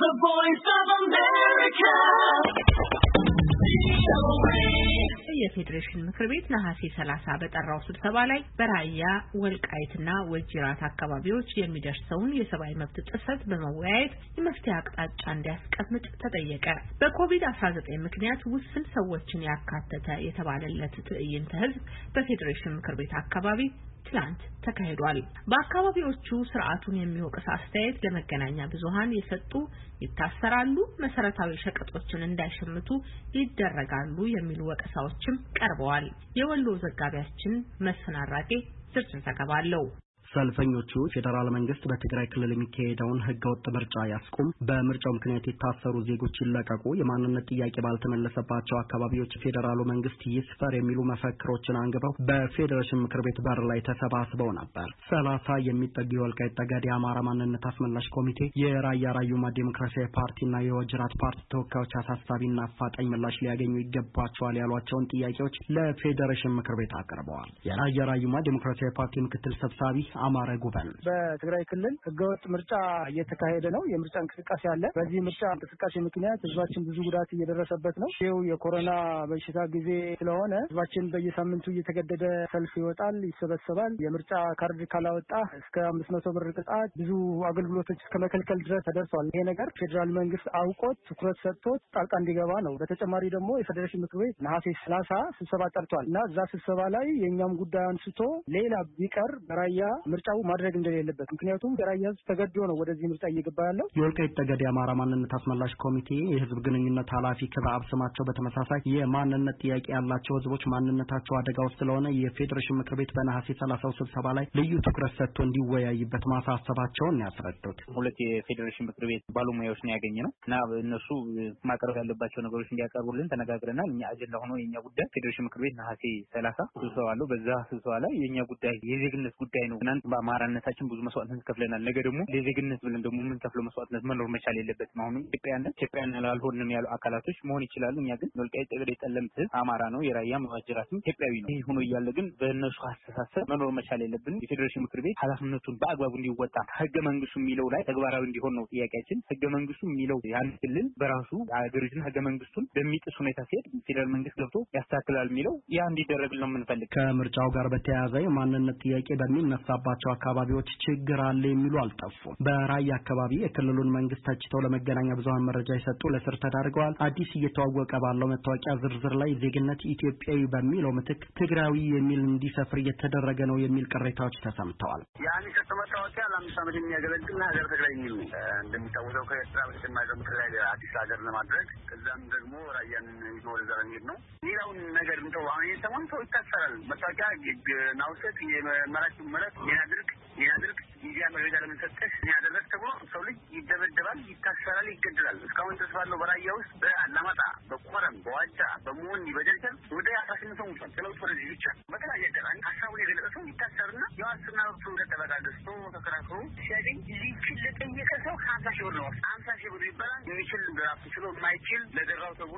The Voice of America. የፌዴሬሽን ምክር ቤት ነሐሴ 30 በጠራው ስብሰባ ላይ በራያ ወልቃይትና ወጅራት አካባቢዎች የሚደርሰውን የሰብአዊ መብት ጥሰት በመወያየት የመፍትሄ አቅጣጫ እንዲያስቀምጥ ተጠየቀ። በኮቪድ-19 ምክንያት ውስን ሰዎችን ያካተተ የተባለለት ትዕይንተ ህዝብ በፌዴሬሽን ምክር ቤት አካባቢ ትላንት ተካሂዷል። በአካባቢዎቹ ስርዓቱን የሚወቅስ አስተያየት ለመገናኛ ብዙሃን የሰጡ ይታሰራሉ፣ መሰረታዊ ሸቀጦችን እንዳይሸምቱ ይደረጋሉ የሚሉ ወቀሳዎችም ቀርበዋል። የወሎ ዘጋቢያችን መስፍን አራጌ ዝርዝር ዘገባ አለው። ሰልፈኞቹ ፌደራል መንግስት በትግራይ ክልል የሚካሄደውን ህገወጥ ምርጫ ያስቁም፣ በምርጫው ምክንያት የታሰሩ ዜጎች ይለቀቁ፣ የማንነት ጥያቄ ባልተመለሰባቸው አካባቢዎች ፌደራሉ መንግስት ይስፈር የሚሉ መፈክሮችን አንግበው በፌዴሬሽን ምክር ቤት በር ላይ ተሰባስበው ነበር። 30 የሚጠጉ የወልቃይት ጠገዴ የአማራ ማንነት አስመላሽ ኮሚቴ፣ የራያ ራዩማ ዴሞክራሲያዊ ፓርቲና የወጅራት ፓርቲ ተወካዮች አሳሳቢና አፋጣኝ ምላሽ ሊያገኙ ይገባቸዋል ያሏቸውን ጥያቄዎች ለፌዴሬሽን ምክር ቤት አቅርበዋል። የራያ ራዩማ ዴሞክራሲያዊ ፓርቲ ምክትል ሰብሳቢ አማረ ጉበን በትግራይ ክልል ህገወጥ ምርጫ እየተካሄደ ነው። የምርጫ እንቅስቃሴ አለ። በዚህ ምርጫ እንቅስቃሴ ምክንያት ህዝባችን ብዙ ጉዳት እየደረሰበት ነው። ይሄው የኮሮና በሽታ ጊዜ ስለሆነ ህዝባችን በየሳምንቱ እየተገደደ ሰልፍ ይወጣል፣ ይሰበሰባል። የምርጫ ካርድ ካላወጣ እስከ 500 ብር ቅጣት፣ ብዙ አገልግሎቶች እስከ መከልከል ድረስ ተደርሷል። ይሄ ነገር ፌዴራል መንግስት አውቆት ትኩረት ሰጥቶት ጣልቃ እንዲገባ ነው። በተጨማሪ ደግሞ የፌዴሬሽን ምክር ቤት ነሐሴ 30 ስብሰባ ጠርቷል እና እዛ ስብሰባ ላይ የኛም ጉዳይ አንስቶ ሌላ ቢቀር በራያ ምርጫው ማድረግ እንደሌለበት፣ ምክንያቱም የራያ ህዝብ ተገዶ ነው ወደዚህ ምርጫ እየገባ ያለው። የወልቃይት ጠገዴ የአማራ ማንነት አስመላሽ ኮሚቴ የህዝብ ግንኙነት ኃላፊ ክብአብ ስማቸው በተመሳሳይ የማንነት ጥያቄ ያላቸው ህዝቦች ማንነታቸው አደጋ ውስጥ ስለሆነ የፌዴሬሽን ምክር ቤት በነሐሴ 30 ስብሰባ ላይ ልዩ ትኩረት ሰጥቶ እንዲወያይበት ማሳሰባቸውን ያስረዱት። ሁለት የፌዴሬሽን ምክር ቤት ባለሙያዎች ነው ያገኘነው እና እነሱ ማቅረብ ያለባቸው ነገሮች እንዲያቀርቡልን ተነጋግረናል። እኛ አጀንዳ ሆኖ የኛ ጉዳይ ፌዴሬሽን ምክር ቤት ነሐሴ 30 ስብሰባ አለው። በዛ ስብሰባ ላይ የኛ ጉዳይ የዜግነት ጉዳይ ነው። በአማራነታችን ብዙ መስዋዕትነት ከፍለናል። ነገ ደግሞ ለዜግነት ብለን ደግሞ ምን ከፍለው መስዋዕትነት መኖር መቻል የለበትም። አሁን ኢትዮጵያውያን ያልሆንም ያሉ አካላቶች መሆን ይችላሉ። እኛ ግን ወልቃይት ጠገዴ ጠለምት አማራ ነው፣ የራያም ወጅራትም ኢትዮጵያዊ ነው። ይህ ሆኖ እያለ ግን በእነሱ አስተሳሰብ መኖር መቻል የለብንም። የፌዴሬሽን ምክር ቤት ኃላፊነቱን በአግባቡ እንዲወጣ ህገ መንግስቱ የሚለው ላይ ተግባራዊ እንዲሆን ነው ጥያቄያችን። ህገ መንግስቱ የሚለው ያን ክልል በራሱ አገሪቱን ህገ መንግስቱን በሚጥስ ሁኔታ ሲሄድ ፌዴራል መንግስት ገብቶ ያስተካክላል የሚለው ያ እንዲደረግ ነው የምንፈልግ። ከምርጫው ጋር በተያያዘ የማንነት ጥያቄ በሚነሳባቸው አካባቢዎች ችግር አለ የሚሉ አልጠፉም። በራያ አካባቢ የክልሉን መንግስት ተችተው ለመገናኛ ብዙሃን መረጃ የሰጡ ለስር ተዳርገዋል። አዲስ እየተዋወቀ ባለው መታወቂያ ዝርዝር ላይ ዜግነት ኢትዮጵያዊ በሚለው ምትክ ትግራዊ የሚል እንዲሰፍር እየተደረገ ነው የሚል ቅሬታዎች ተሰምተዋል። ያን መታወቂያ ለ5 ዓመት የሚያገለግል ሀገር ትግራይ የሚል እንደሚታወቀው ከኤርትራ በተጨማሪ ትግራይ አዲስ ሀገር ለማድረግ ከዛም ደግሞ ራያን ይዞ ወደዛ ለመሄድ ነው። ሌላውን ነገር እንተው። አሁን የተሰማን ሰው ይታሰራል። መታወቂያ ናውሰት የመራጭ መረጥ ያድርግ ጊዜያ መረጃ ለምንሰጠሽ ያደረግ ተብሎ ሰው ልጅ ይደበደባል፣ ይታሰራል፣ ይገደላል። እስካሁን ድረስ ባለው በራያ ውስጥ በአላማጣ፣ በኮረም፣ በዋጃ፣ በመሆኒ፣ በደልደል ወደ 18 ሰው ሙቷል። ስለዚህ ወደዚህ ብቻ በተለያየ አጋጣሚ ሀሳቡን የገለጸ ሰው ይታሰርና የዋስትና መብቱ እንደተበቃ ገዝቶ ተከራክሮ ሲያገኝ ሊችል ለጠየቀ ሰው 50 ሺህ ብር ነው። 50 ሺህ ብር ይባላል። የሚችል በራሱ ችሎ የማይችል ለደራው ተብሎ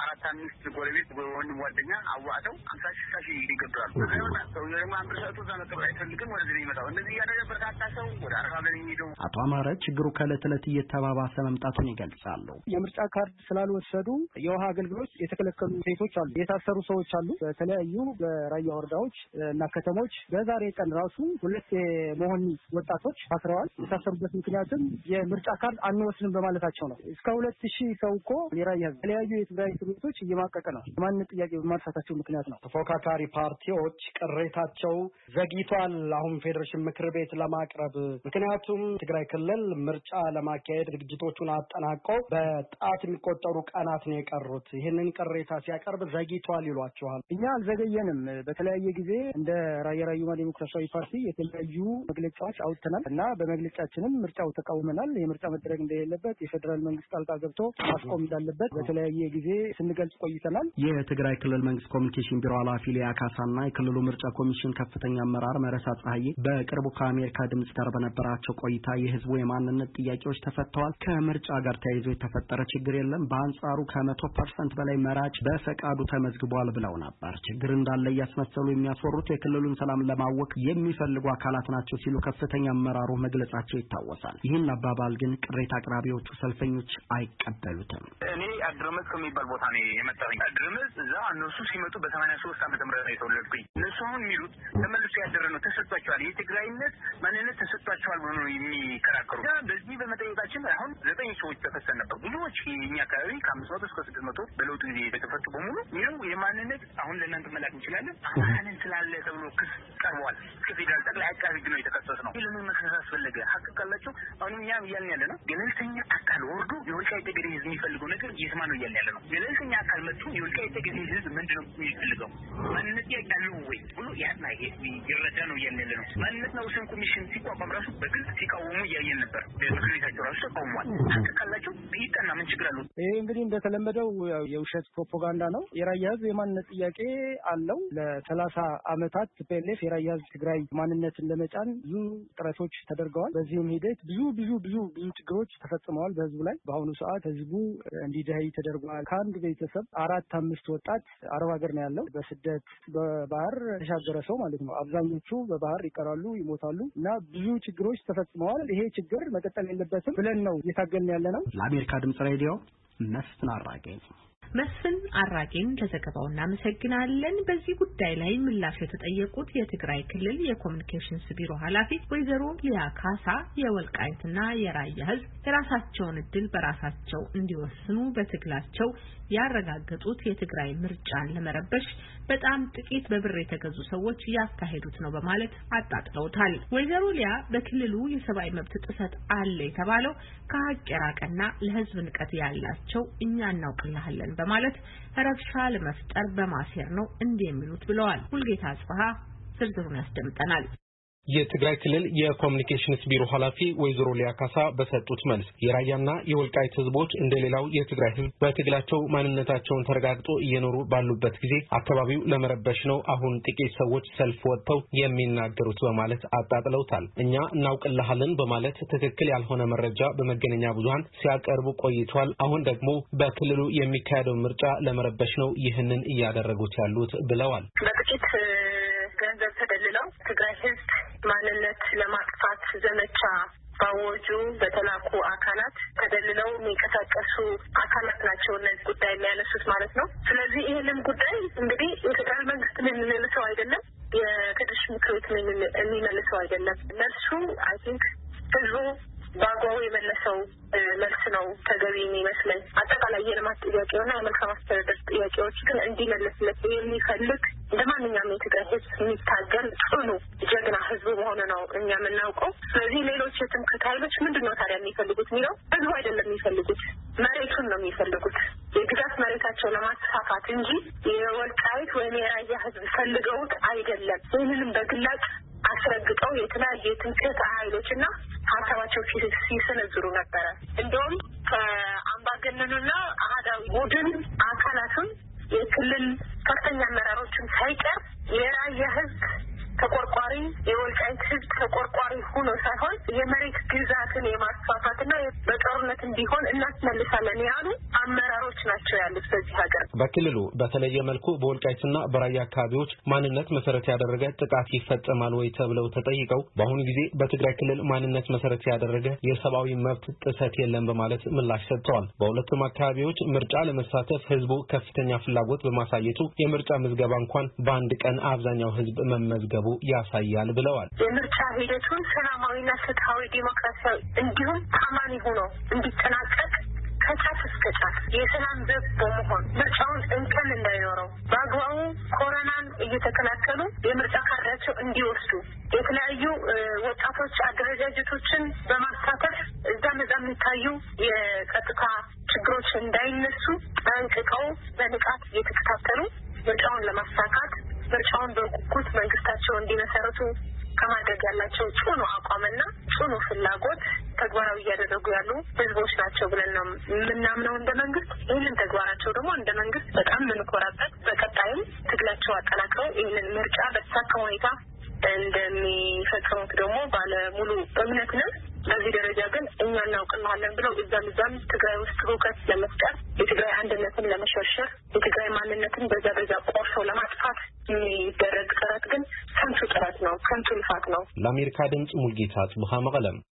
4-5 ጎረቤት ወንድም ጓደኛ አዋጠው 50 ሺህ ይገብራሉ። ከዛውና ሰው ደግሞ አንብር ሰጥቶ እዛ መቀበል አይፈልግም። ወደዚህ ነው የሚመጣው። እንደዚህ ያደረገ በርካታ ሰው ወደ አረብ የሚሄደው። አቶ አማረ ችግሩ ከዕለት ዕለት እየተባባሰ መምጣቱን ይገልጻሉ። የምርጫ ካርድ ስላልወሰዱ የውሃ አገልግሎት የተከለከሉ ሴቶች አሉ፣ የታሰሩ ሰዎች አሉ። በተለያዩ በራያ ወረዳዎች እና ከተሞች በዛሬ ቀን ራሱ 2 የመሆኒ ወጣቶች ታስረዋል። የታሰሩበት ምክንያትም የምርጫ ካርድ አንወስንም በማለታቸው ነው። እስከ 2000 ሰው እኮ የራያ የተለያዩ የትግራይ ክልሎች እየማቀቀ ነው። ማንነት ጥያቄ በማንሳታቸው ምክንያት ነው። ተፎካካሪ ፓርቲዎች ቅሬታቸው ዘግይቷል አሁን ፌዴሬሽን ምክር ቤት ለማቅረብ። ምክንያቱም ትግራይ ክልል ምርጫ ለማካሄድ ዝግጅቶቹን አጠናቆ በጣት የሚቆጠሩ ቀናት ነው የቀሩት። ይህንን ቅሬታ ሲያቀርብ ዘግይቷል ይሏቸዋል። እኛ አልዘገየንም። በተለያየ ጊዜ እንደ ራያ ራዩማ ዴሞክራሲያዊ ፓርቲ የተለያዩ መግለጫዎች አውጥተናል እና በመግለጫችንም ምርጫው ተቃውመናል። የምርጫ መደረግ እንደሌለበት የፌዴራል መንግስት ጣልቃ ገብቶ ማስቆም እንዳለበት በተለያየ ጊዜ ስንገልጽ ቆይተናል። የትግራይ ክልል መንግስት ኮሚኒኬሽን ቢሮ ኃላፊ ሊያ ካሳና የክልሉ ምርጫ ኮሚሽን ከፍተኛ አመራር መረሳ ፀሐዬ በቅርቡ ከአሜሪካ ድምጽ ጋር በነበራቸው ቆይታ የህዝቡ የማንነት ጥያቄዎች ተፈተዋል፣ ከምርጫ ጋር ተያይዞ የተፈጠረ ችግር የለም፣ በአንጻሩ ከ100% በላይ መራጭ በፈቃዱ ተመዝግቧል ብለው ነበር። ችግር እንዳለ እያስመሰሉ የሚያስወሩት የክልሉን ሰላም ለማወክ የሚፈልጉ አካላት ናቸው ሲሉ ከፍተኛ አመራሩ መግለጻቸው ይታወሳል። ይህን አባባል ግን ቅሬታ አቅራቢዎቹ ሰልፈኞች አይቀበሉትም። እኔ አድርመጽ ከሚባል ቦታ ነው የመጣሁኝ። አድርመጽ እዛ እነሱ ሲመጡ በ83 ዓመተ ምህረት ነው የተወለድኩኝ። እነሱ አሁን የሚሉት ተመልሶ ያደረ ነው ተሰጥቷቸዋል፣ የትግራይነት ማንነት ተሰጥቷቸዋል ብሎ ነው የሚከራከሩ። በዚህ በመጠየቃችን አሁን 9 ሰዎች ተፈሰን ነበር። ብዙዎች የኛ አካባቢ ከ500 እስከ 600 በለውጡ ጊዜ የተፈቱ በሙሉ ይኸው የማንነት አሁን ለእናንተ መላክ እንችላለን አሁን ስላለ ተብሎ ክስ ቀርቧል። ከፌዴራል ጠቅላይ አቃቤ ሕግ ነው የተከሰሰ ነው። ለምን መክሰስ አስፈለገ? ሀቅ ካላቸው አሁን እኛም እያልን ያለ ነው ገለልተኛ አካል ወርዶ የወልቃይት ጠገዴ ህዝብ የሚፈልገው ነገር የስማ ነው እያልን ያለ ነው። ገለልተኛ አካል መጥቶ የወልቃይት ጠገዴ ህዝብ ምንድነው የሚፈልገው ማንነት ያለው ወይ ብሎ ያና ይረዳ ነው እያልን ያለ ነው። ማንነትና ወሰን ኮሚሽን ሲቋቋም ራሱ በግልጽ ሲቃወሙ እያየን ነበር። ምክር ቤታቸው ራሱ ተቃውሟል። ሀቅ ካላቸው ቢቀና ምን ችግር አለው? ይሄ እንግዲህ እንደተለመደው የውሸት ፕሮፓጋንዳ ነው። የራያ ህዝብ የማንነት ጥያቄ አለው። ለ30 ዓመታት ቲፒኤልኤፍ የራያ ህዝብ ትግራይ ማንነትን ለመጫን ብዙ ጥረቶች ተደርገዋል። በዚህም ሂደት ብዙ ችግሮች ተፈጽመዋል በህዝቡ ላይ። በአሁኑ ሰዓት ህዝቡ እንዲደህይ ተደርጓል። ከአንድ ቤተሰብ 4-5 ወጣት አረብ ሀገር ነው ያለው። በስደት በባህር ተሻገረ ሰው ማለት ነው። አብዛኞቹ በባህር ይቀራሉ፣ ይሞታሉ እና ብዙ ችግሮች ተፈጽመዋል። ይሄ ችግር መቀጠል የለበትም ብለን ነው እየታገልን ያለ ነው። ለአሜሪካ ድምጽ ሬዲዮ መስፍን አራጌ። መስፍን አራጌን ለዘገባው እናመሰግናለን። በዚህ ጉዳይ ላይ ምላሽ የተጠየቁት የትግራይ ክልል የኮሙኒኬሽንስ ቢሮ ኃላፊ ወይዘሮ ሊያ ካሳ የወልቃይትና የራያ ህዝብ የራሳቸውን እድል በራሳቸው እንዲወስኑ በትግላቸው ያረጋገጡት የትግራይ ምርጫን ለመረበሽ በጣም ጥቂት በብር የተገዙ ሰዎች ያካሄዱት ነው በማለት አጣጥለውታል። ወይዘሮ ሊያ በክልሉ የሰብአዊ መብት ጥሰት አለ የተባለው ከሀቅ የራቀና ለህዝብ ንቀት ያላቸው እኛ እናውቅልሃለን በማለት ረብሻ ለመፍጠር በማሴር ነው እንዲህ የሚሉት ብለዋል። ሁልጌታ አጽፋሃ ዝርዝሩን ያስደምጠናል። የትግራይ ክልል የኮሙኒኬሽንስ ቢሮ ኃላፊ ወይዘሮ ሊያ ካሳ በሰጡት መልስ የራያና የወልቃይት ህዝቦች እንደሌላው የትግራይ ህዝብ በትግላቸው ማንነታቸውን ተረጋግጦ እየኖሩ ባሉበት ጊዜ አካባቢው ለመረበሽ ነው አሁን ጥቂት ሰዎች ሰልፍ ወጥተው የሚናገሩት በማለት አጣጥለውታል። እኛ እናውቅልሃለን በማለት ትክክል ያልሆነ መረጃ በመገናኛ ብዙሃን ሲያቀርቡ ቆይቷል። አሁን ደግሞ በክልሉ የሚካሄደው ምርጫ ለመረበሽ ነው ይህንን እያደረጉት ያሉት ብለዋል። በጥቂት ገንዘብ ተደልለው ትግራይ ህዝብ ማንነት ለማጥፋት ዘመቻ ባወጁ በተላኩ አካላት ተደልለው የሚንቀሳቀሱ አካላት ናቸው እነዚህ ጉዳይ የሚያነሱት ማለት ነው። ስለዚህ ይህንን ጉዳይ እንግዲህ የፌዴራል መንግስት የሚመልሰው አይደለም፣ የፌዴሬሽን ምክር ቤት የሚመልሰው አይደለም። መልሱ አይ ቲንክ ህዝቡ በአግባቡ የመለሰው መልስ ነው ተገቢ የሚመስለኝ። አጠቃላይ የልማት ጥያቄውና የመልካም አስተዳደር ጥያቄዎች ግን እንዲመለስለት የሚፈልግ እንደማንኛውም የትግራይ ህዝብ የሚታገል ጽኑ ጀግና ህዝብ መሆኑ ነው እኛ የምናውቀው። ስለዚህ ሌሎች የትምክህት ኃይሎች ምንድነው ታዲያ የሚፈልጉት የሚለው ህዝቡ አይደለም የሚፈልጉት፣ መሬቱን ነው የሚፈልጉት። የግዛት መሬታቸው ለማስፋፋት እንጂ የወልቃይት ወይም የራያ ህዝብ ፈልገውት አይደለም። ይህንንም በግላጭ አስረግጠው የተለያዩ የትምክህት ኃይሎችና ሀሳባቸው ሲሰነዝሩ ነበረ። እንደውም ከአምባገነኑና አህዳዊ ቡድን አካላትም የክልል ከፍተኛ አመራሮችን ሳይቀር የራያ ህዝብ ተቆርቋሪ የወልቃይት ህዝብ ተቆርቋሪ ሆኖ ሳይሆን የመሬት ግዛትን የማስፋፋትና በጦርነትም ቢሆን እናስመልሳለን ያሉ አመራሮች ናቸው ያሉት በዚህ ሀገር። በክልሉ በተለየ መልኩ በወልቃይትና በራያ አካባቢዎች ማንነት መሰረት ያደረገ ጥቃት ይፈጸማል ወይ ተብለው ተጠይቀው በአሁኑ ጊዜ በትግራይ ክልል ማንነት መሰረት ያደረገ የሰብአዊ መብት ጥሰት የለም በማለት ምላሽ ሰጥተዋል። በሁለቱም አካባቢዎች ምርጫ ለመሳተፍ ህዝቡ ከፍተኛ ፍላጎት በማሳየቱ የምርጫ ምዝገባ እንኳን በአንድ ቀን አብዛኛው ህዝብ መመዝገቡ ያሳያል ብለዋል። የምርጫ ሂደቱን ሰላማዊና ፍትሃዊ ዲሞክራሲያዊ እንዲሁም ታማኒ ሆኖ እንዲጠናቀቅ ከጫፍ እስከ ጫፍ የሰላም ዘብ በመሆን ምርጫውን እንከን እንዳይኖረው በአግባቡ ኮሮናን እየተከላከሉ የምርጫ ካርዳቸው እንዲወስዱ የተለያዩ ወጣቶች አደረጃጀቶችን በማሳተፍ እዛም የሚታዩ የጸጥታ ችግሮች እንዳይነሱ ጠንቅቀው በንቃት እየተከታተሉ ምርጫውን ለማሳካት ምርጫውን በጉጉት መንግስታቸው እንዲመሰረቱ ከማድረግ ያላቸው ጽኑ አቋምና ጽኑ ፍላጎት ተግባራዊ እያደረጉ ያሉ ህዝቦች ናቸው ብለን ነው የምናምነው እንደ መንግስት። ይህንን ተግባራቸው ደግሞ እንደ መንግስት በጣም የምንኮራበት፣ በቀጣይም ትግላቸው አጠናክረው ይህንን ምርጫ በተሳካ ሁኔታ እንደሚፈጽሙት ደግሞ ባለ ሙሉ እምነት ነን። በዚህ ደረጃ ግን እኛ እናውቅናለን ብለው እዛም ትግራይ ውስጥ ሁከት ለመፍጠር የትግራይ አንድነትን ለመሸርሸር የትግራይ ማንነትን በዛ ቆርሶ ለማጥፋት የሚደረግ ጥረት ግን ከንቱ ጥረት ነው፣ ከንቱ ልፋት ነው። ለአሜሪካ ድምጽ ሙልጌታ ጽቡሃ መቀለም